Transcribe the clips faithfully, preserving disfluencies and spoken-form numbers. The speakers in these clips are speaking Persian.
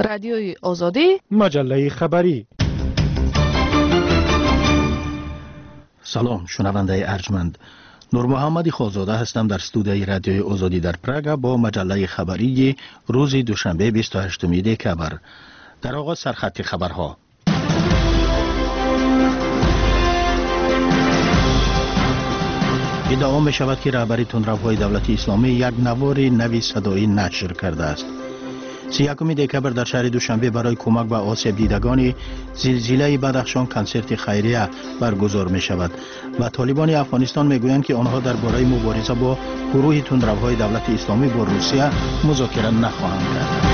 رادیوی آزادی، مجله خبری. سلام شنونده ارجمند، نور محمدی خوزاده هستم در استودیوی رادیوی آزادی در پراگ با مجله خبری روز دوشنبه بیست و هشتم دکبر. در آغاز سرخط خبرها. ادعا می شود که رهبر تندروهای دولت اسلامی یک نوار نوی صدایی نشر کرده است. سی یکم دکبر در شهر دوشنبه برای کمک به آسیب دیدگان زلزله بدخشان کنسرت خیریه برگزار می شود و طالبان افغانستان می گویند که آنها درباره مبارزه با گروه تندروهای دولت اسلامی با روسیه مذاکره نخواهند کرد.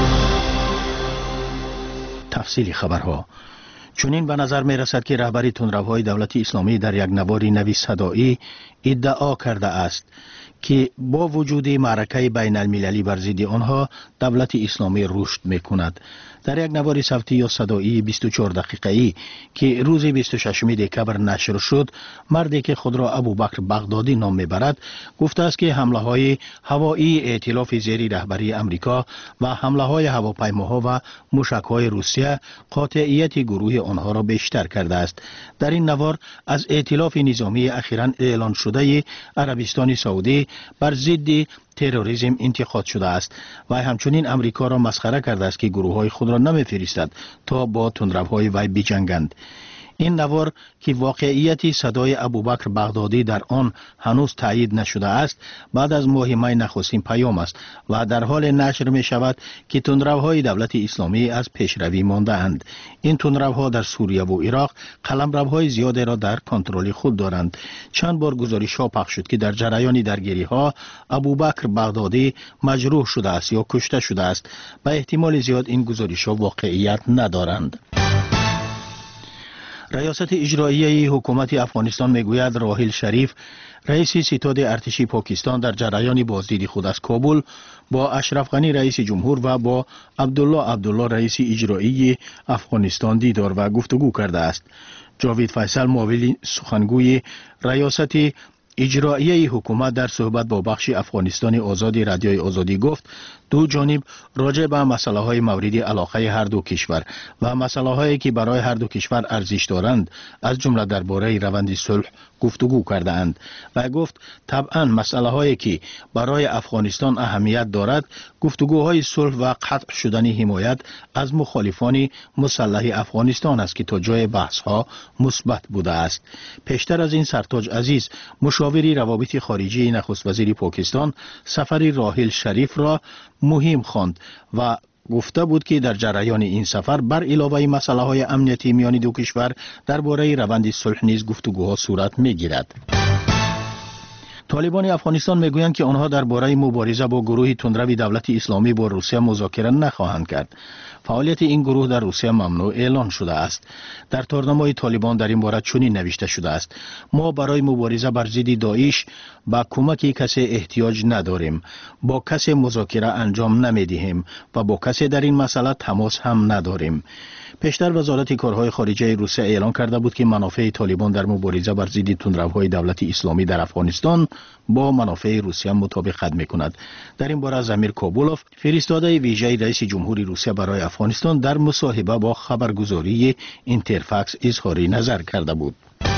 تفصیل خبرها. چنین به نظر می رسد که رهبر تندروهای دولت اسلامی در یک نوار نوی صدایی ادعا کرده است که با وجود معرکه بین المللی بر ضد آنها دولت اسلامی رشد میکند. در یک نوار صوتی یا صدایی بیست و چهار دقیقه‌ای که روز بیست و ششم دکبر نشر شد، مردی که خود را ابوبکر بغدادی نام میبرد گفته است که حمله های هوایی ائتلاف زیر رهبری امریکا و حمله های هواپیماها و موشک های روسیه قاطعیت گروه آنها را بیشتر کرده است. در این نوار از ائتلاف نظامی اخیراً اعلان شده عربستان سعودی بر ضد تروریسم انتقاد شده است و همچنین امریکا را مسخره کرده است که گروه های خود را نمیفرستد تا با تندروهای وی بجنگند. این نوار که واقعیت صدای ابوبکر بغدادی در آن هنوز تایید نشده است، بعد از ماه می نخستین پیام است و در حال نشر می شود که تندروهای دولت اسلامی از پیشروی مانده اند. این تندروها در سوریه و عراق قلمروهای زیادی را در کنترل خود دارند. چند بار گزارش ها پخش شد که در جریان درگیری ها ابوبکر بغدادی مجروح شده است یا کشته شده است. به احتمال زیاد این گزارش ها واقعیت ندارند. ریاست اجرایی حکومت افغانستان میگوید راحیل شریف رئیس ستاد ارتش پاکستان در جریان بازدید خود از کابل با اشرف غنی رئیس جمهور و با عبدالله عبدالله رئیس اجرایی افغانستان دیدار و گفتگو کرده است. جاوید فیصل معاون سخنگوی ریاست اجرایی حکومت در صحبت با بخش افغانستان آزادی رادیوی آزادی گفت دو جانب راجع به مسائل های مورد علاقه هر دو کشور و مسائل هایی که برای هر دو کشور ارزش دارند از جمله درباره روند صلح گفتگو کرده اند و گفت طبعا مسائل هایی که برای افغانستان اهمیت دارد گفتگوهای صلح و قطع شدن حمایت از مخالفان مسلح افغانستان است که تا جای بحث ها مثبت بوده است. پیشتر از این سرتاج عزیز مشاوری روابط خارجی نخست وزیر پاکستان سفر راحیل شریف را مهم خواند و گفته بود که در جریان این سفر بر علاوه مسائل های امنیتی میان دو کشور درباره روند صلح نیز گفتگوها صورت میگیرد. طالبان افغانستان میگویند که آنها درباره مبارزه با گروه تندرو دولت اسلامی با روسیه مذاکره نخواهند کرد. فعالیت این گروه در روسیه ممنوع اعلان شده است. در تارنامه طالبان در این باره چنین نوشته شده است: ما برای مبارزه بر ضد داعش با کمک کسی احتیاج نداریم، با کسی مذاکره انجام نمیدهیم و با کسی در این مسئله تماس هم نداریم. پیشتر وزارت کارهای خارجه روسیه اعلان کرده بود که منافع طالبان در مبارزه بر ضد تندروهای دولت اسلامی در افغانستان با منافع روسیه مطابقت میکند. در این باره زمیر کابولوف فرستاده ویژه رئیس جمهوری روسیه برای افغانستان در مصاحبه با خبرگزاری اینترفاکس اظهار نظر کرده بود.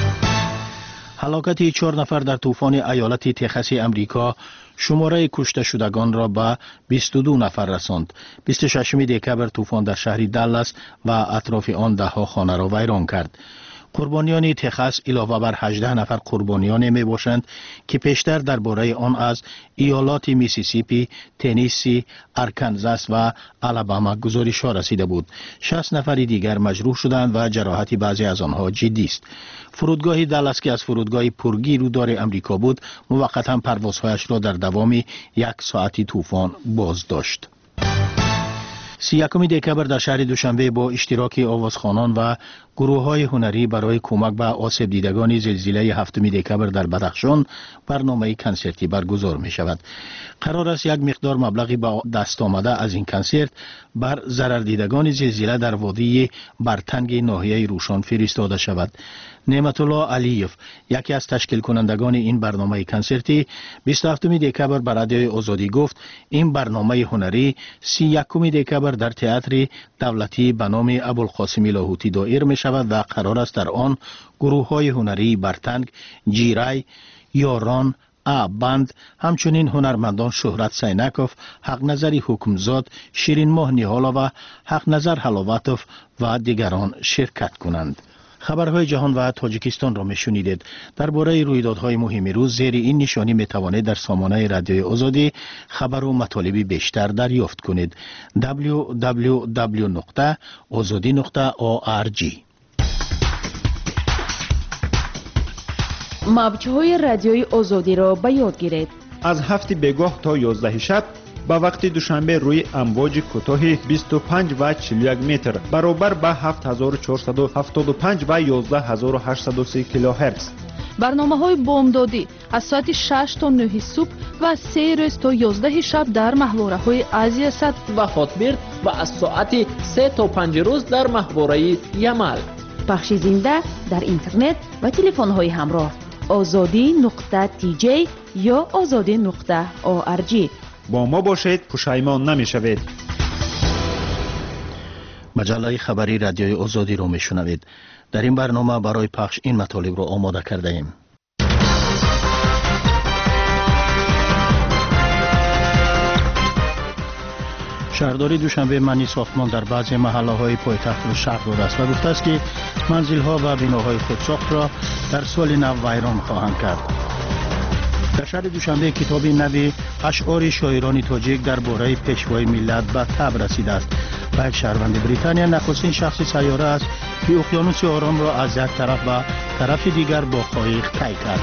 هلاکت چهار نفر در طوفان ایالت تگزاس امریکا شماره کشته شدگان را به بیست و دو نفر رساند. بیست و ششم دکبر طوفان در شهر دالاس و اطراف آن ده ها خانه را ویران کرد. قربانیان تگزاس علاوه بر هجده نفر قربانیان می باشند که پیشتر درباره آن از ایالات میسیسیپی، تنیسی، آرکانزاس و آلاباما گزارش ها رسیده بود. شصت نفر دیگر مجروح شدند و جراحت بعضی از آنها جدی است. فرودگاه دالاس که از فرودگاه پرگیر و دار امریکا بود، موقتا پروازهایش را در دوام یک ساعتی طوفان باز داشت. سی یکم دکبر در شهر دوشنبه با اشتراک آوازخوانان و گروه های هنری برای کمک به آسیب دیدگان زلزله هفتم دکبر در بدخشان برنامه کنسرتی برگزار می شود. قرار است یک مقدار مبلغی به دست آمده از این کنسرت بر ضرر دیدگان زلزله در وادی برتنگ ناحیه روشان فرستاده شود. نعمت الله علیف یکی از تشکیل کنندگان این برنامه کنسرتی بیست و هفتم دکبر بر رادیوی آزادی گفت این برنامه هنری سی یکم دکبر در تئاتر دولتی به نام ابوالقاسم لاهوتی دایر می شود و قرار است در آن گروه های هنری برتنگ، جیرای، یاران، آبند، همچنین هنرمندان شهرت سینکوف، حق نظری حکمزاد، شیرین ماه نیهالا و حق نظر حلاوتوف و دیگران شرکت کنند. خبرهای جهان و تاجیکستان را میشنیدید. درباره رویدادهای مهم روز زیر این نشانی می توانید در سامانه رادیوی آزادی خبر و مطالب بیشتر دریافت کنید. دبلیو دبلیو دبلیو نقطه آزادی نقطه او آر جی. موج‌های رادیوی آزادی را به یاد گیرید. از هفت بگاه تا یازده شب با وقت دوشنبه روی امواج کوتاه بیست و پنج و چهل و یک متر برابر با هفت هزار و چهارصد و هفتاد و پنج و یازده هزار و هشتصد و سه کیلوهرتز. برنامه‌های بامدادی از ساعت شش تا نه صبح و سه روز تا یازده شب در محوره‌های آسیا صد و خاطبرد و از ساعت سه تا پنج روز در محوره یمل. پخش زنده در اینترنت و تلفن‌های همراه آزادی نقطه تی جی یا آزادی نقطه او آر جی. با ما باشید، پشیمان نمی‌شوید. مجله خبری رادیوی آزادی رو میشنوید. در این برنامه برای پخش این مطالب رو آماده کرده ایم. شهرداری دوشنبه منی ساختمان در بعضی محله‌های پایتخت را شرح داده است و گفته است که منزل‌ها و بناهای خودساخت را در سال نو ویران خواهند کرد. در شهر دوشنبه کتابی نوی اشعار شاعران تاجیک درباره پیشوای ملت به طبع رسیده است و یک شهروند بریتانیا نخستین شخص سیاره است که اقیانوس آرام را از یک طرف و طرف دیگر با قایق طی کرد.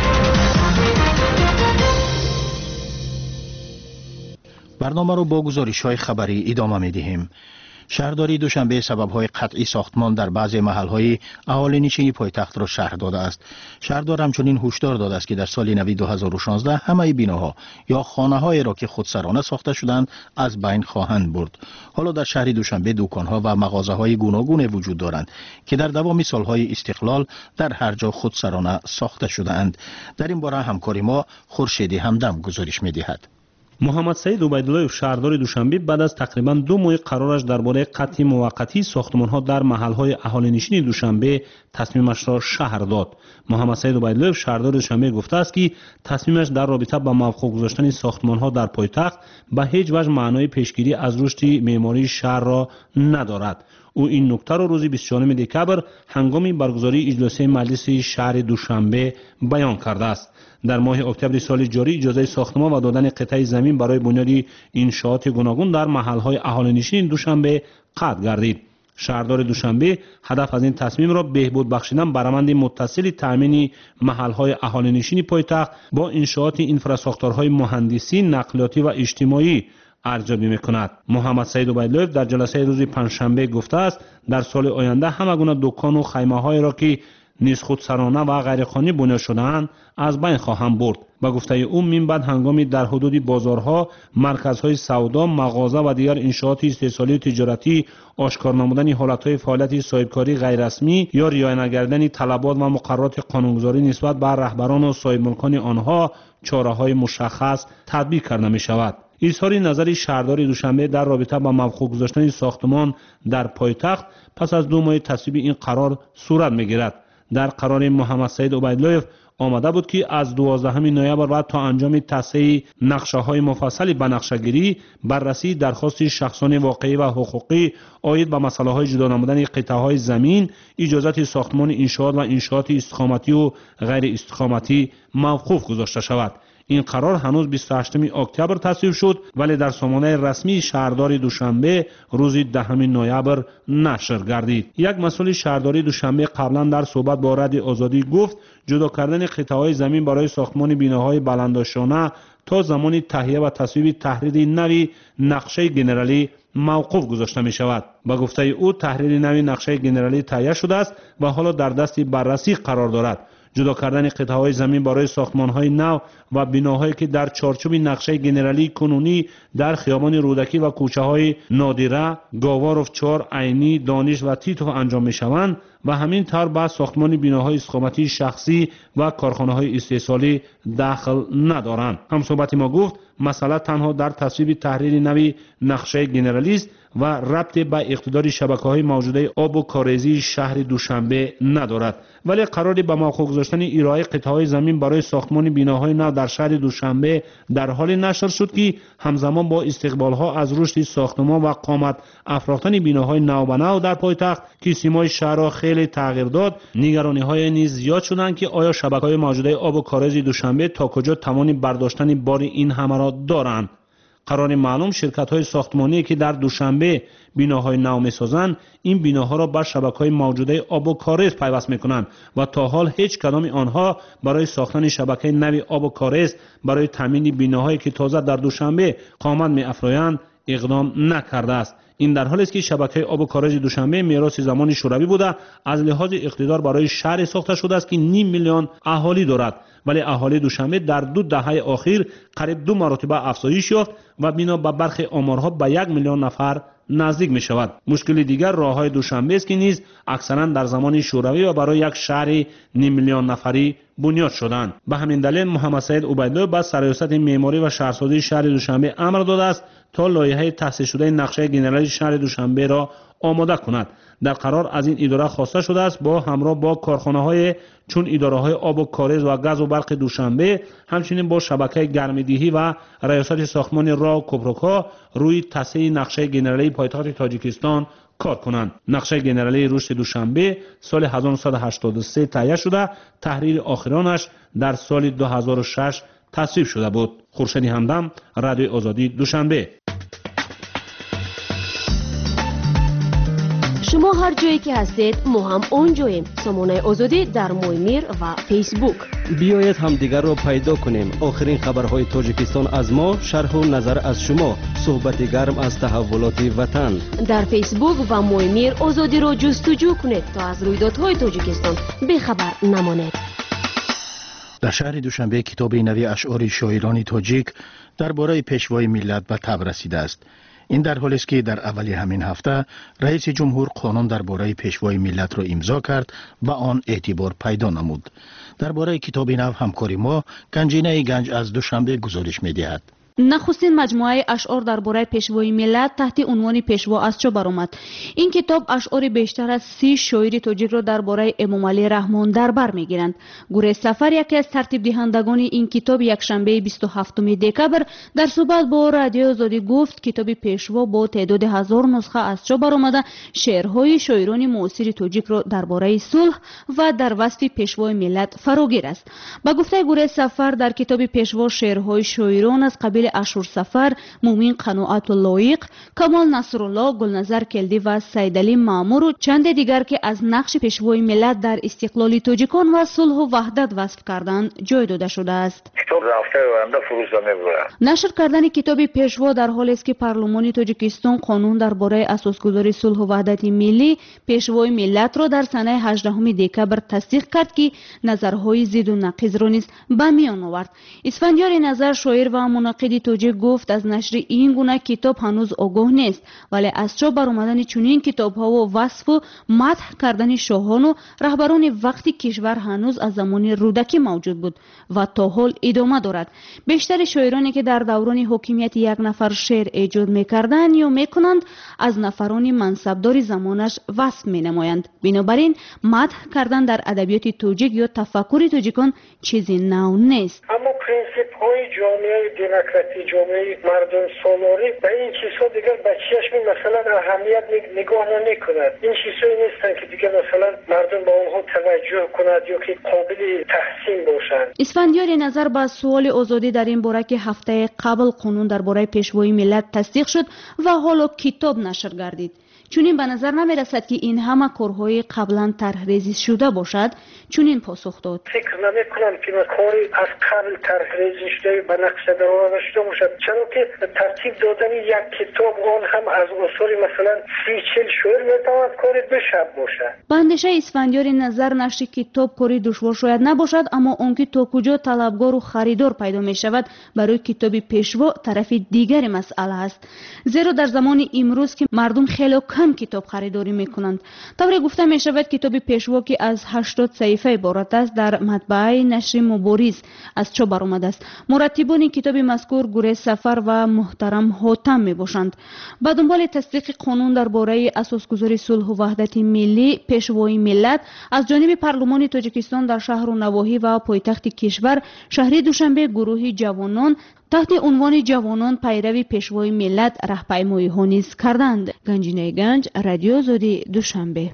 برنامه را با گزارش‌های خبری ادامه می‌دهیم. شهرداری دوشنبه سبب‌های قطعی ساختمان در بعضی محل‌های اهالی نشین پایتخت را شرح داده است. شهردار همچنین هشدار داده است که در سال نو دو هزار و شانزده همه بناها یا خانه‌هایی را که خودسرانه ساخته شدند از بین خواهند برد. حالا در شهر دوشنبه دکان‌ها و مغازه‌های گوناگون وجود دارند که در دوام سال‌های استقلال در هر جا خودسرانه ساخته شده‌اند. در این باره همکاری ما خورشیدی همدم گزارش می‌دهد. محمد سعید عبیداللهیف شهردار دوشنبه بعد از تقریبا دو ماه قرارش درباره قطعی موقتی ساختمان‌ها در محل‌های اهالی نشین دوشنبه تصمیمش را شهر داد. محمد سعید عبیداللهیف شهردار دوشنبه گفته است که تصمیمش در رابطه با موقوف گذاشتن ساختمان‌ها در پایتخت به هیچ وجه معنای پیشگیری از رشد معماری شهر را ندارد. او این نکته را روز بیست و چهارم دکبر هنگام برگزاری اجلاس مجلس شهر دوشنبه بیان کرده است. در ماه اکتبر سال جاری اجازه ساختمان و دادن قطعه زمین برای بنیاد انشاءات گوناگون در محل‌های اهالی نشین دوشنبه قطع گردید. شهردار دوشنبه هدف از این تصمیم را بهبود بخشیدن بر روند متصل تامین محل‌های اهالی نشین پایتخت با انشاءات انفراستراکچورهای مهندسی، نقلیاتی و اجتماعی ارزیابی می‌کند. محمد سعید عبیداللهیف در جلسه روز پنجشنبه گفته است در سال آینده همه گونه دکان و خیمه‌های را که نیز خودسرانه و غیرقانونی بنا شده‌اند از بین خواهند برد. با گفته او من بعد هنگامی در حدود بازارها، مرکزهای سودا، مغازه و دیگر انشاءات استحصالی و تجارتی آشکار نمودن حالت‌های فعالیت صاحبکاری غیر رسمی یا رعایت نکردن طلبات و مقررات قانونگذاری نسبت به رهبران و صاحب ملکان آنها چاره‌های مشخص تطبیق کرده می‌شود. اظهار نظر شهردار دوشنبه در رابطه با موقوف گذاشتن ساختمان در پایتخت پس از دو ماه تصویب این قرار صورت می‌گیرد. در قرار محمد سعید عبیداللهیف آمده بود که از دوازدهم نوامبر بعد تا انجام تصحیح نقشه‌های مفصل به نقشه‌گیری، بررسی درخواست شخصان واقعی و حقوقی عاید به مسائل جدا نمودن قطعه‌های زمین، اجازه ساختمان انشاءات و انشاءات استقامتی و غیر استقامتی موقوف گذاشته شود. این قرار هنوز بیست و هشتم اکتبر تصویب شد ولی در سامانه رسمی شهرداری دوشنبه روز دهم نوامبر نشر گردید. یک مسئول شهرداری دوشنبه قبلا در صحبت با رادیو آزادی گفت جدا کردن قطعه‌های زمین برای ساختمان بناهای بلندشانه تا زمان تهیه و تصویب تحریر نوی نقشه گنرالی موقوف گذاشته می شود. با گفته او تحریر نوی نقشه گنرالی تهیه شده است و حالا در دست بررسی قرار دارد. جدا کردن قطعه‌های زمین برای ساختمان‌های نو و بناهایی که در چارچوب نقشه گنرالی کنونی در خیابان رودکی و کوچه‌های نادره، گاواروف چهار، عینی، دانش و تیتو انجام می‌شوند و همین طور به ساختمان بیناهای استقامتی شخصی و کارخانه‌های استحصالی دخل ندارند. هم صحبت ما گفت مسئله تنها در تصویب تحریر نوی نقشه گنرالیست و ربط به اقتدار شبکه‌های موجوده آب و کاریزی شهر دوشنبه ندارد، ولی قرار به موقع گذاشتن ارائه قطعه‌های زمین برای ساختمان بیناهای نو در شهر دوشنبه در حال نشر شد که همزمان با استقبال‌ها از رشد ساختمان و قامت افراختن بیناهای نو به نو در پایتخت که سیمای شهر را خیلی تغییر داد، نگرانی‌های نیز زیاد شدند که آیا شبکه‌های موجوده آب و کاریز دوشنبه تا کجا توان برداشتن بار این همه را دارند. قرار معلوم شرکت‌های ساختمانی که در دوشنبه بیناهای نو می‌سازند این بیناها را بر شبکه‌های موجوده آب و کاریز پیوست می‌کنند و تا حال هیچ کدام آنها برای ساختن شبکه نوی آب و کاریز برای تامین بیناهایی که تازه در دوشنبه قامت می‌افزایند اقدام نکرده است. این در حالی است که شبکه آب و کاریز دوشنبه میراث زمان شوروی بوده، از لحاظ اقتدار برای شهر ساخته شده است که نیم میلیون اهالی دارد، ولی اهالی دوشنبه در دو دهه اخیر قریب دو مرتبه افزایش یافت و بنا به برخی آمارها به یک میلیون نفر نزدیک می شود. مشکل دیگر راههای دوشنبه است که نیز اکثرا در زمان شوروی و برای یک شهر نیم میلیون نفری بنیاد شدند. به همین دلیل محمد سید عبیدالله با سرریاست معماری و شهرسازی شهر دوشنبه امر داده است تا لایحه تصحیح شده نقشه گنرالی شهر دوشنبه را آماده کند. در قرار از این اداره خواسته شده است با همراه با کارخانه‌های چون اداره‌های آب و کاریز و گاز و برق دوشنبه، همچنین با شبکه گرم‌دهی و ریاست ساختمان راه و کوپروکا روی تصحیح نقشه گنرالی پایتخت تاجیکستان کار کنند. نقشه گنرالی رشد دوشنبه سال هزار و نهصد و هشتاد و سه تهیه شده، تحریر آخرانش در سال دو هزار و شش تصویب شده بود. خورشید همدم، رادیو آزادی، دوشنبه. شما هر جایی که هستید ما هم اونجاییم. سامانه آزادی در مویمیر و فیسبوک. بیایید هم دیگر را پیدا کنیم. آخرین خبرهای تاجیکستان از ما، شرح و نظر از شما، صحبت گرم از تحولات وطن. در فیسبوک و مویمیر آزادی را جستجو کنید تا از رویدادهای تاجیکستان بخبر نمانید. در شهر دوشنبه کتاب نوی اشعار شاعران تاجیک درباره پیشوای ملت به تب رسیده است. این در حالی است که در اول همین هفته رئیس جمهور قانون درباره پیشوای ملت را امضا کرد و آن اعتبار پیدا نمود. درباره کتاب نو همکاری ما گنجینه گنج از دوشنبه گزارش می‌دهد. نخستین مجموعه اشعار درباره پیشوای ملت تحت عنوان پیشوا از چه برآمد. این کتاب اشعار بیشتر از سی شاعر تاجیک را درباره امام علی رحمان در بر میگیرند. گوره سفر یکی از ترتیب دهندگان این کتاب یکشنبه بیست و هفتم دکبر در صحبت با رادیو آزادی گفت کتاب پیشوا با تعداد هزار نسخه از چه برآمده شعرهای شاعران معاصر تاجیک را درباره صلح و در وصف پیشوای ملت فراگیر است. با گفته گوره سفر در کتاب پیشوا شعرهای شاعران از قبیل اشور سفر، مومین قناعت و لایق، کمال نصرالله، گلنظر کلدی و سیدعلی مامور و چند دیگر که از نقش پیشوای ملت در استقلال تاجیکان و صلح و وحدت وصف کردند جای داده شده است. کتاب در هفته آینده فروشنده می‌شود. نشر کردن کتاب پیشوا در حالی است که پارلمان تاجیکستان قانون درباره اساسگذاری صلح و وحدت ملی پیشوای ملت را در سنه هجدهم دکبر تصدیق کرد که نظرهای ضد و نقیض را نیز به میان آورد. اسفندیار نظر شاعر و مناقد تاجیک گفت از نشر این گونه کتاب هنوز آگاه نیست، ولی از چه برآمدن چنین کتاب‌ها و وصف و مدح کردن شاهان و رهبران وقتی کشور هنوز از زمان رودکی موجود بود و تا حال ادامه دارد. بیشتر شاعرانی که در دوران حکومت یک نفر شعر ایجاد می‌کردند یا می‌کنند از نفران منصبدار زمانش وصف می‌نمایند. بنابراین مدح کردن در ادبیات تاجیک یا تفکر تاجیکان چیزی نو نیست. اما پرینسیپ‌های جامعه دموکراسی، جامعه مردم سالاری و این چیزها دیگر به چشم مثلا اهمیت نگاه نمی‌کند. این چیزایی نیستن که دیگر مثلا مردم با اونها توجه کند یا که قابل تحسین باشند. اسفندیار نظر با سوال آزادی در این باره که هفته قبل قانون درباره پیشوای ملت تصدیق شد و حالا کتاب نشر گردید. چونین به نظر نمی رسد که این همه کارهای قبلا طرحریزی شده باشد. چونین پاسخ داد. فکر نمی کنم که کاری از قبل طرحریزی شده به نقشه در آورده شده باشد، چرا که ترتیب دادن یک کتاب آن هم از اصول مثلا سی چل شعر میتواند کار دو شب باشد. به اندیشه اسفندیار اسفندیار نظر نشر کتاب کاری دشوار شاید نباشد، اما اون که تا کجا طلبگار و خریدار پیدا می شود برای کتاب پیشوا طرف دیگر مسئله است. زیرا در زمان امروز که مردم خیلی کم کتاب خریداری می کنند. طوری گفته می شود کتاب پیشوا که از هشتاد صفحه عبارت است در مطبعه نشر مبارز از چاپ برآمده است. مرتبان کتاب مذکور گروه سفر و محترم حاتم می باشند. با دنبال تصدیق قانون درباره اساسگذاری صلح و وحدت ملی پیشوای ملت از جانب پارلمان تاجیکستان در شهر و نواحی و پایتخت کشور شهر دوشنبه گروه جوانان تحت عنوان جوانان پیروی پیشوای ملت راهپیمایی ها نیز کردند. گنجینه گنج، رادیو آزادی، دوشنبه.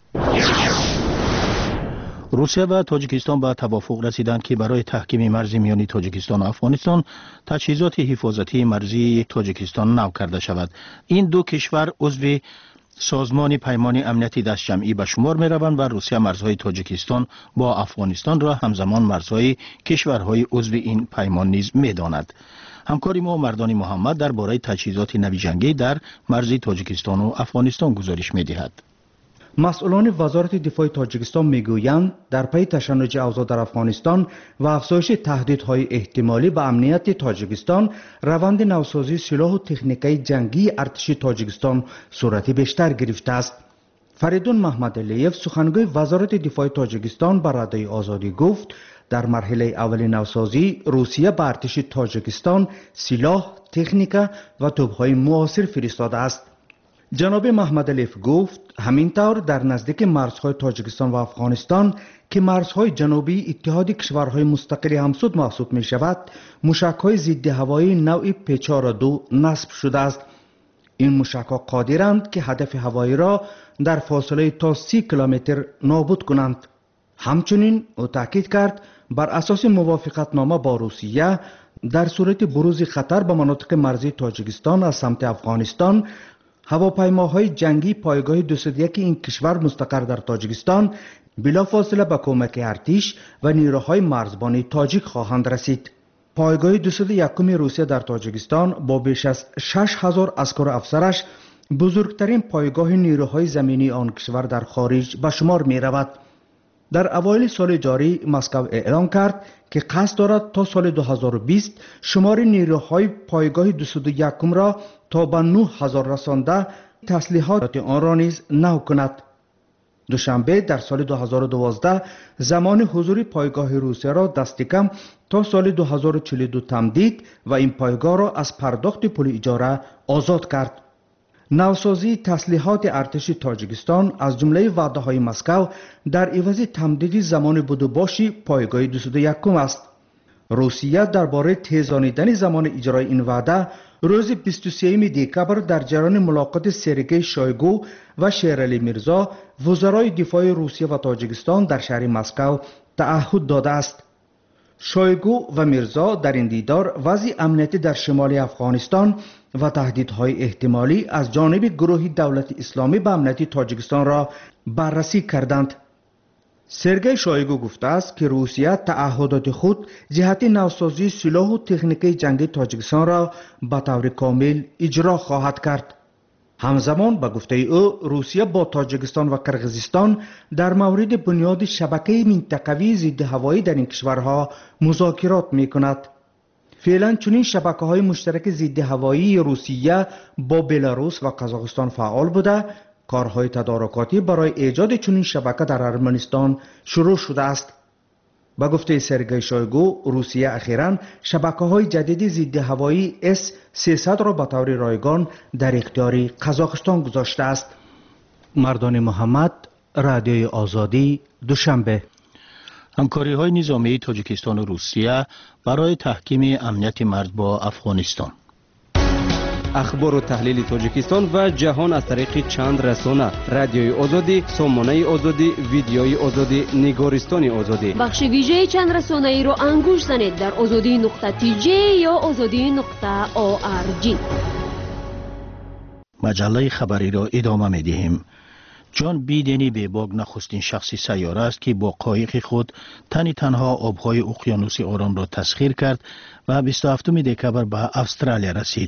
روسیه و تاجیکستان به توافق رسیدند که برای تحکیم مرز میانی تاجیکستان و افغانستان تجهیزات حفاظتی مرزی تاجیکستان نو کرده شود. این دو کشور عضو سازمان پیمان امنیتی دست جمعی به شمار می روند و روسیه مرزهای تاجیکستان با افغانستان را همزمان مرزهای کشورهای عضو این پیمان نیز می داند. همکاری ما مردان محمد درباره تجهیزات نوی جنگی در مرز تاجیکستان و افغانستان گزارش می دهد. مسئولان وزارت دفاع تاجیکستان میگویند در پی تشنج اوضاع در افغانستان و افزایش تهدیدهای احتمالی به امنیت تاجیکستان، روند نوسازی سلاح و تکنیکای جنگی ارتش تاجیکستان صورت بیشتر گرفته است. فریدون محمد علیف سخنگوی وزارت دفاع تاجیکستان به رادیوی آزادی گفت در مرحله اول نوسازی روسیه به ارتش تاجیکستان سلاح، تکنیک و توپ‌های معاصر فرستاده است. جناب محمد علیف گفت همینطور در نزدیک مرزهای تاجیکستان و افغانستان که مرزهای جنوبی اتحاد کشورهای مستقل همسود محسوب می شود، موشک‌های ضد هوایی نوع پی چهار دو نصب شده است. این موشک‌ها قادرند که هدف هوایی را در فاصله تا سی کیلومتر نابود کنند. همچنین او تاکید کرد بر اساس موافقتنامه با روسیه در صورت بروز خطر به مناطق مرزی تاجیکستان از سمت افغانستان، هواپیماهای جنگی پایگاه دویست و یک این کشور مستقر در تاجیکستان بلافاصله به کمک ارتش و نیروهای مرزبانی تاجیک خواهند رسید. پایگاه دویست و یک روسیه در تاجیکستان با بیش از شش هزار عسکر و افسرش بزرگترین پایگاه نیروهای زمینی آن کشور در خارج به شمار می رود. در اوایل سال جاری مسکو اعلام کرد که قصد دارد تا سال دو هزار و بیست شمار نیروهای پایگاه دویست و یک را تا به نه هزار رسانده تسلیحات آن را نیز نو کند. دوشنبه در سال دو هزار و دوازده زمان حضور پایگاه روسیه را دست کم تا سال دو هزار و چهل و دو تمدید و این پایگاه را از پرداخت پول اجاره آزاد کرد. نوسازی تسلیحات ارتش تاجیکستان از جمله وعده های مسکو در عوض تمدید زمان بدوباشی پایگاه دویست و یک است. روسیه درباره تیزانیدن زمان اجرای این وعده روز بیست و سوم دکبر در جریان ملاقات سرگئی شویگو و شیرعلی میرزا وزرای دفاع روسیه و تاجیکستان در شهر مسکو تعهد داده است. شویگو و میرزا در این دیدار وضع امنیتی در شمال افغانستان و تهدیدهای احتمالی از جانب گروه دولت اسلامی به امنیت تاجیکستان را بررسی کردند. سرگئی شویگو گفته است که روسیه تعهدات خود جهت نوسازی سلاح و تکنیک جنگی تاجیکستان را به طور کامل اجرا خواهد کرد. همزمان به گفته او روسیه با تاجیکستان و کرغزستان در مورد بنیاد شبکه منطقوی ضد هوایی در این کشورها مذاکرات می کند. فعلا چنین شبکه های مشترک ضد هوایی روسیه با بلاروس و قزاقستان فعال بوده. کارهای تدارکاتی برای ایجاد چنین شبکه در ارمنستان شروع شده است. با گفته سرگئی شویگو روسیه اخیراً شبکه‌های جدید ضد هوایی اس سیصد را به طور رایگان در اختیار قزاقستان گذاشته است. مردان محمد، رادیوی آزادی، دوشنبه. همکاری های نظامی تاجیکستان و روسیه برای تحکیم امنیت مرز با افغانستان. اخبار و تحلیل تاجیکستان و جهان از طریق چند رسانه: رادیوی آزادی، سامانه آزادی، ویدیوی آزادی، نگارستان آزادی. بخش ویژه چند رسانه ای را انگوش زنید در آزادی نقطه تی جی یا آزادی نقطه او آر جی. مجله خبری را ادامه می دهیم. جان بیدنی بیباگ نخستین شخصی سیاره است که با قایق خود تنی تنها آبهای اقیانوس آرام را تسخیر کرد و بیست و هفتم دکبر به استرالیا رسید.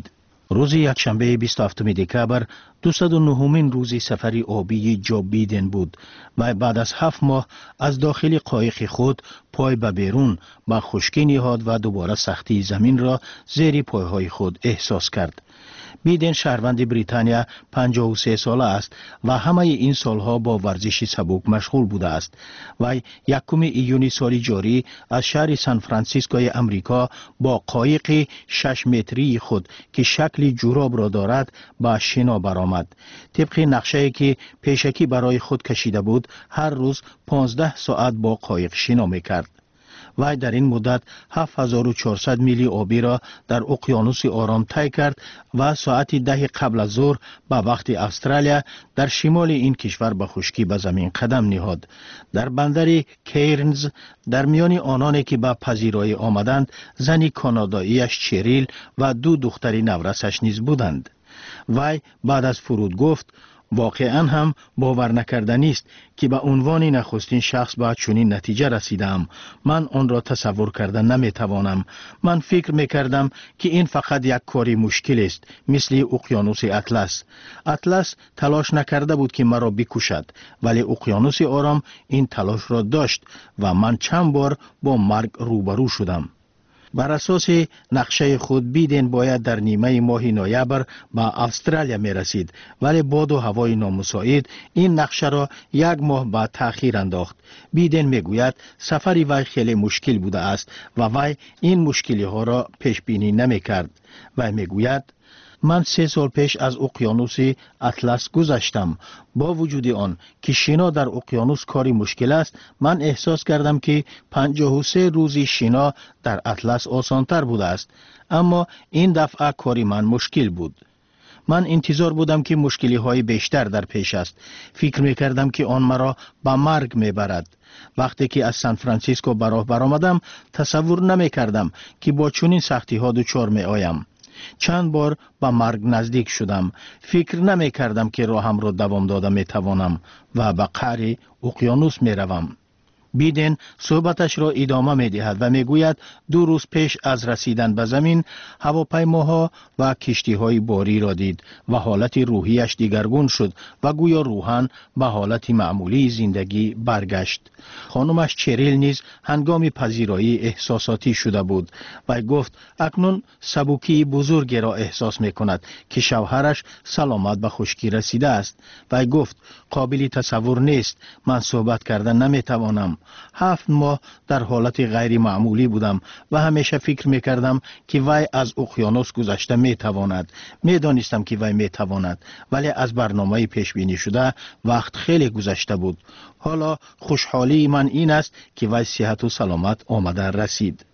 روز یکشنبه بیست و هفتم دکبر دویست و نهمین روزی سفری آبی جو بیدن بود و بعد از هفت ماه از داخل قایق خود پای به بیرون با خشکی نهاد و دوباره سختی زمین را زیر پایهای خود احساس کرد. بیدن شهروند بریتانیا پنجاه و سه ساله است و همه این سالها با ورزش سبک مشغول بوده است و یکم ایون سال جاری از شهر سان فرانسیسکوی امریکا با قایق شش متری خود که شکل جوراب را دارد با شنا برآمد. طبق نقشه‌ای که پیشکی برای خود کشیده بود هر روز پانزده ساعت با قایق شنا می‌کرد. وی در این مدت هفت هزار و چهارصد میل آبی را در اقیانوس آرام طی کرد و ساعت ده قبل از ظهر به وقت استرالیا در شمال این کشور به خشکی به زمین قدم نهاد. در بندر کیرنز در میان آنانی که به پذیرایی آمدند زنی کاناداییش چریل و دو دختری نورسش نیز بودند. وی بعد از فرود گفت واقعا هم باور نکردنی است که به عنوان نخستین شخص به چنین نتیجه رسیدم. من آن را تصور کردن نمیتوانم. من فکر میکردم که این فقط یک کاری مشکل است، مثل اقیانوس اطلس. اطلس تلاش نکرده بود که مرا بکشد، ولی اقیانوس آرام این تلاش را داشت و من چند بار با مرگ روبرو شدم. بر اساس نقشه خود بیدن باید در نیمه ماه نوامبر به استرالیا می رسید، ولی باد و هوای نامساعد این نقشه را یک ماه بعد تأخیر انداخت. بیدن می گوید سفری وی خیلی مشکل بوده است و وی این مشکلی ها را پیش بینی نمی کرد. وی می گوید من سه سال پیش از اقیانوس اطلس گذشتم. با وجود آن که شنا در اقیانوس کاری مشکل است، من احساس کردم که پنجاه و سه روزی شنا در اطلس آسانتر بوده است، اما این دفعه کاری من مشکل بود. من انتظار بودم که مشکلی های بیشتر در پیش است. فکر می کردم که آن مرا به مرگ می برد. وقتی که از سان فرانسیسکو به راه برآمدم تصور نمی کردم که با چنین سختی ها دچار می آیم. چند بار به مرگ نزدیک شدم. فکر نمی کردم که راهم را دوام داده می توانم و به قعر اقیانوس می روم. بیدن صحبتش را ادامه می دهد و می گوید دو روز پیش از رسیدن به زمین هواپیماها و کشتی های باری را دید و حالت روحیش دیگرگون شد و گویا روحاً به حالت معمولی زندگی برگشت. خانمش چریل نیز هنگام پذیرایی احساساتی شده بود و گفت اکنون سبکی بزرگی را احساس می کند که شوهرش سلامت به خشکی رسیده است و گفت قابل تصور نیست، من صحبت کردن نمی توانم. هفت ماه در حالت غیر معمولی بودم و همیشه فکر می کردم که وی از اقیانوس گذشته می تواند. می دانستم که وی می تواند، ولی از برنامه پیش بینی شده وقت خیلی گذشته بود. حالا خوشحالی من این است که وی صحت و سلامت آمده رسید.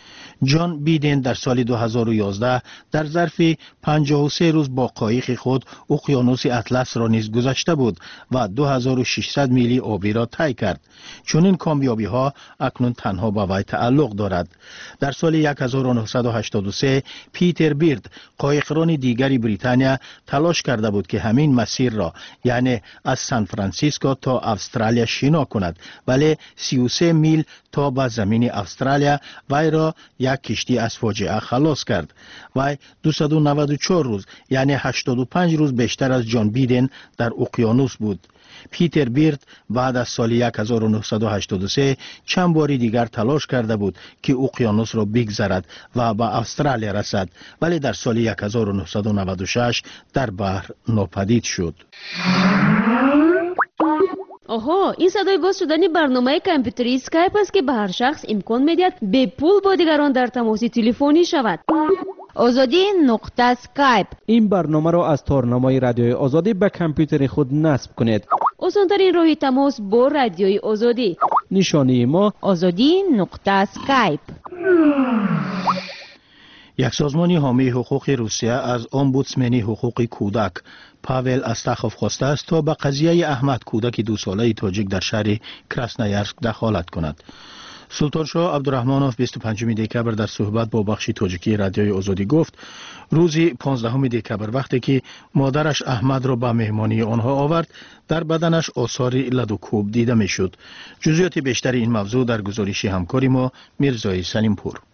جان بیدن در سال دو هزار و یازده در ظرف پنجاه و سه روز با قایق خود اقیانوس اطلس را نیز گذشته بود و دو هزار و ششصد میل آبی را طی کرد. چون این کامیابی ها اکنون تنها به وی تعلق دارد. در سال هزار و نهصد و هشتاد و سه پیتر بیرد قایقران دیگری بریتانیا تلاش کرده بود که همین مسیر را، یعنی از سان فرانسیسکو تا استرالیا شنا کند، ولی سی و سه میل تا به زمین استرالیا وی را یک کشتی از فاجعه خلاص کرد. وی دویست و نود و چهار روز یعنی هشتاد و پنج روز بیشتر از جان بیدن در اقیانوس بود. پیتر بیرد بعد از سال هزار و نهصد و هشتاد و سه چند باری دیگر تلاش کرده بود که اقیانوس را بگذرد و به استرالیا رسد، ولی در سال هزار و نهصد و نود و شش در بحر ناپدید شد. آها، این صدای باز شدن برنامه کامپیوتری اسکایپ است که به هر شخص امکان میدهد به پول با دیگران در تماس تلفنی شود. آزادی نقطه اسکایپ. این برنامه را از تارنمای رادیوی آزادی به کامپیوتر خود نصب کنید. آسان‌ترین راه تماس با رادیوی آزادی. نشانی ما آزادی نقطه اسکایپ. یک سازمان حامی حقوق روسیه از امبودسمن حقوق کودک پاول استخوف خواسته است تا به قضیه احمد کودک دو ساله تاجیک در شهر کراسنویارسک دخالت کند. سلطان شاه عبدالرحمنوف بیست و پنجم دکبر در صحبت با بخش تاجیکی رادیوی آزادی گفت روز پانزدهم دکبر وقتی که مادرش احمد را به مهمانی آنها آورد، در بدنش آثار لد و کوب دیده میشد. جزئیات بیشتر این موضوع در گزارش همکاری ما میرزای سلیمپور.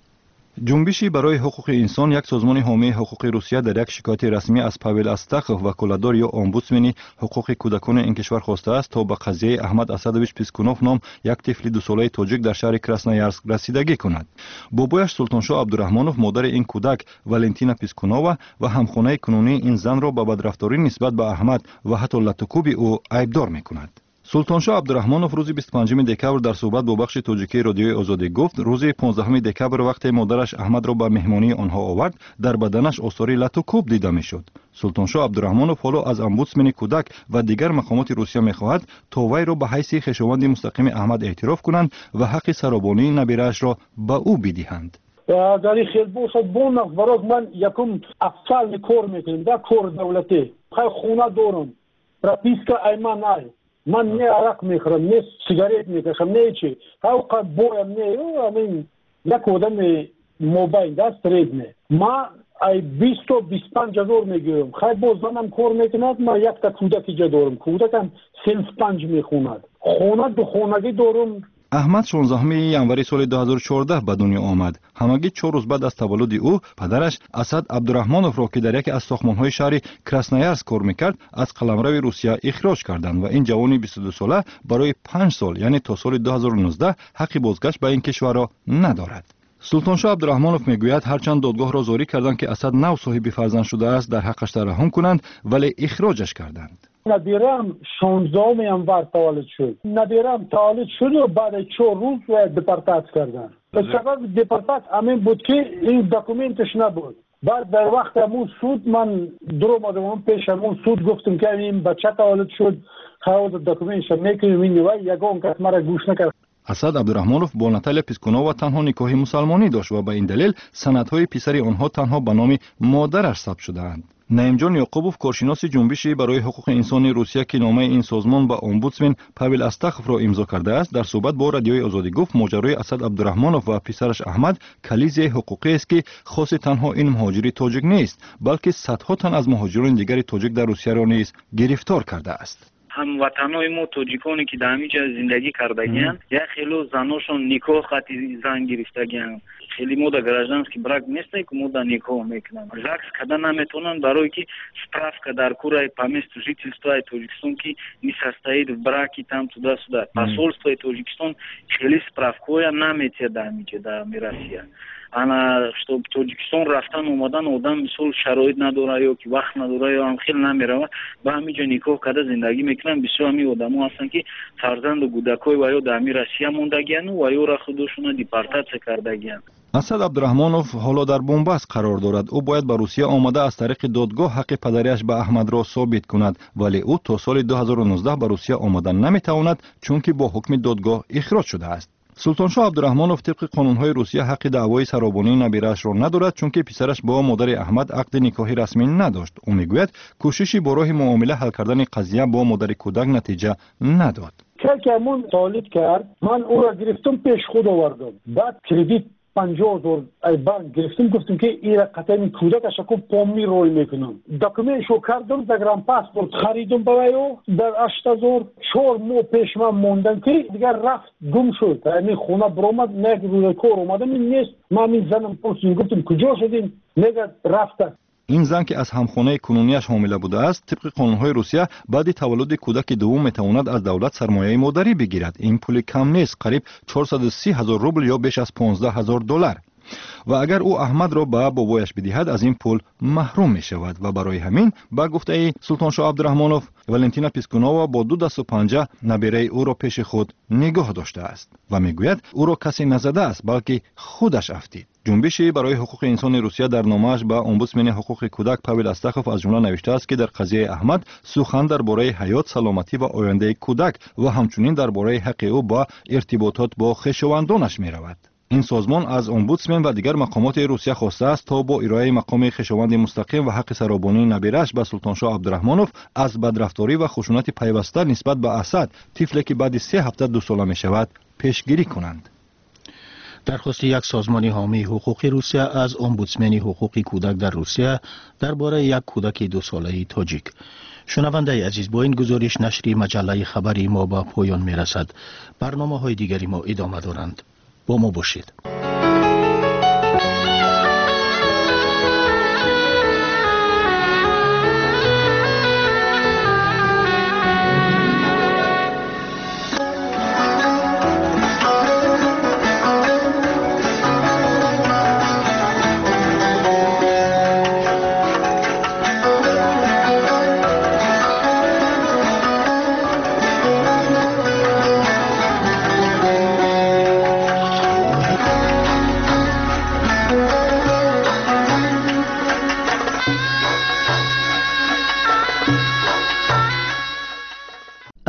جنبشی برای حقوق انسان یک سازمان حامی حقوق روسیه در یک شکایت رسمی از پاول استاخوف وکالتدار یا امبودسمن حقوق کودکان این کشور خواسته است تا به قضیه احمد اسدویچ پیسکونوف نام یک طفل دو ساله تاجیک در شهر کراسنویارسک رسیدگی کند. بابایش سلطانشاه عبدالرحمانوف مادر این کودک والنتینا پیسکونووا و همخانه کنونی این زن را به بدرفتاری نسبت به احمد و حتی لطوکوب او عیبدار می‌کند. سلطانشاه عبدالرحمانوف روز بیست و پنجم دکبر در صحبت با بخش تاجیکی رادیوی آزادی گفت روز پانزدهم دکبر وقتی مادرش احمد را به مهمانی آنها آورد در بدنش آثار لطوکوب دیده میشد. سلطانشاه عبدالرحمانوف حالا از امبودسمن کودک و دیگر مقامات روسیه میخواهد تا وی را به حیث خویشاوند مستقیم احمد اعتراف کنند و حق سرابانی نبیره‌اش را به او بدهند. در این خیلی باشد بونق برای من یکم افسال کار میکنم در کار دولتی خیلی خونه دارم پرپیسکا ایمان نای من نه عرق میخورم نه سیگارت میکشم نه چی هاوقت بویم نه امین یک آدم موبایل دست رید نه ما ای بیست و بیست و پنج هزار میگیرم خیلی باز منم کار میکند ما یک تا کودک اینجا دارم کودکم صنف پنج میخوند خونه دو خونگی دارم. احمد شانزدهم ینوری سال دو هزار و چهارده به دنیا آمد. همگی چهار روز بعد از تولد او پدرش اسد عبدالرحمانوف را که در یکی از ساختمان‌های شهر کراسنویارسک کار می‌کرد از قلمرو روسیه اخراج کردند و این جوانی بیست و دو ساله برای پنج سال یعنی تا سال دو هزار و نوزده حق بازگشت به این کشور را ندارد. سلطانشاه عبدالرحمانوف میگوید هرچند دادگاه را زاری کردند که اسد نو صاحب فرزند شده است در حقش ترحم کنند ولی اخراجش کردند. ندیرم شانزدهم ینور تولد شد. ندیرم تولد شد و بعد چهار روز دپورتات کردن. به سبب دپورتات همین بود که این دکومنتش نبود. بعد در وقت همون سود من در اومدم پیش همون سود گفتم که این بچه تولد شد خواهد دکومنتش میکنیم این و یگان کس مرا گوش نکرد. اسد عبدالرحمانوف با ناتالیا پیسکونووا تنها نکاح مسلمانی داشت و به این دلیل سندهای پسر آنها تنها به نام مادرش ثبت شده‌اند. نعیم جان یعقوبوف کارشناس جنبشی برای حقوق انسان روسیه که نامه این سازمان با امبودسمن پاول استاخوف را امضا کرده است در صحبت با رادیوی آزادی گفت ماجرای اسد عبدالرحمانوف و پسرش احمد کلیز حقوقی است که خاص تنها این مهاجری تاجیک نیست بلکه صدها تن از مهاجران دیگر تاجیک در روسیه را نیز گرفتار کرده است. هموطنای ما تاجیکانی که در همینجا زندگی کردگیان یا خیلی زناشون نکاح خطی زن گرفتگیان خیلی ما در گرجدن که برک نیست که ما در نکاح میکنن زکس کردن نمیتونن برای که справка در کورای по месту жительства Таджикистан که не состоит в браке там туда-сюда посольство Таджикистан خیلی справкоя نمیتونه در همینجا در Россия انا что Таджикистан رفتن اومدن آدم مثل شرایط نداره یا که وقت نداره یا هم خیلی نمیره با همینجا نکاح کرده زندگی میکنن بسیار همین آدم‌ها هستن که فرزند و کودکای و یا در روسیه موندگیان و یا را خودشون دیپورتاسیون کردگیان. اسد عبدالرحمانوف حالا در بنبست قرار دارد. او باید به روسیه آمده از طریق دادگاه حق پدریش به احمد را ثابت کند ولی او تا سال دو هزار و نوزده به روسیه آمدن نمیتواند چون که با حکم دادگاه اخراج شده است. سلطانشاه عبدالرحمانوف طبق قانون‌های روسیه حق دعوای سرابانی نبیره‌اش را ندارد چون که پسرش با مادر احمد عقد نکاحی رسمی نداشت. او میگوید کوششی با راه معامله حل کردن قضیه با مادر کودک نتیجه نداد. که همون تولید کرد من او را گرفتم پیش خود آوردم بعد کردیت پنجاه هزار ای بانک گرفتم گفتم که این را قطعا کودکش کو پامی روی میکنم دکومنتشو کردم دگرام پاسپورت خریدم برای در هشت هزار چهار ماه پیش من موندن که دیگر رفت گم شد یعنی خونه برآمد نه روی کار اومدم این نیست من این زنم پرسیدم گفتم کجا شدین میگه رفته. این زن که از همخانه کنونیش حامله بوده است طبق قانون‌های روسیه بعد تولد کودک دوم میتواند از دولت سرمایه مادری بگیرد. این پول کم نیست قریب چهارصد و سی هزار روبل یا بیش از پانزده هزار دلار و اگر او احمد را به بابایش بدهد از این پول محروم می شود و برای همین با گفته سلطانشاه عبدالرحمانوف والنتینا پیسکونووا با دو دست و پنجه نبیره او را پیش خود نگاه داشته است و میگوید او را کسی نزده است بلکه خودش افتید. جنبشی برای حقوق انسان روسیه در نامه‌اش به امبودسمن حقوق کودک پاول استاخوف از جمله نوشته است که در قضیه احمد سخن درباره حیات، سلامتی و آینده کودک و همچنین درباره حق او با ارتباطات با خویشاوندانش می‌رود. این سازمان از امبودسمن و دیگر مقامات روسیه خواسته است تا با ارائه مقام خویشاوند مستقیم و حق سرابانی نبیره‌اش به سلطانشاه عبدالرحمانوف از بدرفتاری و خشونت پیوسته نسبت به اسد طفلی که بعد سه هفته دو ساله می شود پیشگیری کنند. درخواست یک سازمان حامی حقوق روسیه از امبودسمن حقوق کودک در روسیه درباره یک کودک دو ساله تاجیک. شنونده عزیز با این گزارش نشری مجله خبری ما به پایان می رسد. برنامه های دیگری ما ادامه دارند. با ما باشید.